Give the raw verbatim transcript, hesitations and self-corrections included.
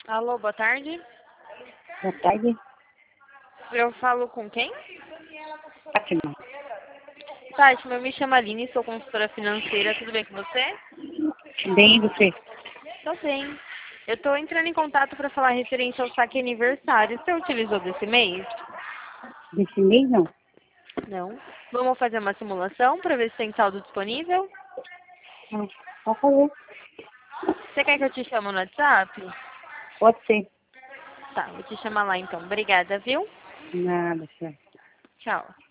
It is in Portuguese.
Alô, boa tarde. Boa tarde, Eu falo com quem? Fátima. Fátima, eu me chamo Aline, sou consultora financeira. Tudo bem com você? Bem, e você? Tô bem. Eu tô entrando em contato para falar referente ao saque aniversário. Você utilizou desse mês? Desse mês, não? Não. Vamos fazer uma simulação para ver se tem saldo disponível? Ah, pode fazer. Você quer que eu te chame no WhatsApp? Pode ser. Tá, vou te chamar lá então. Obrigada, viu? Nada, certo. Tchau.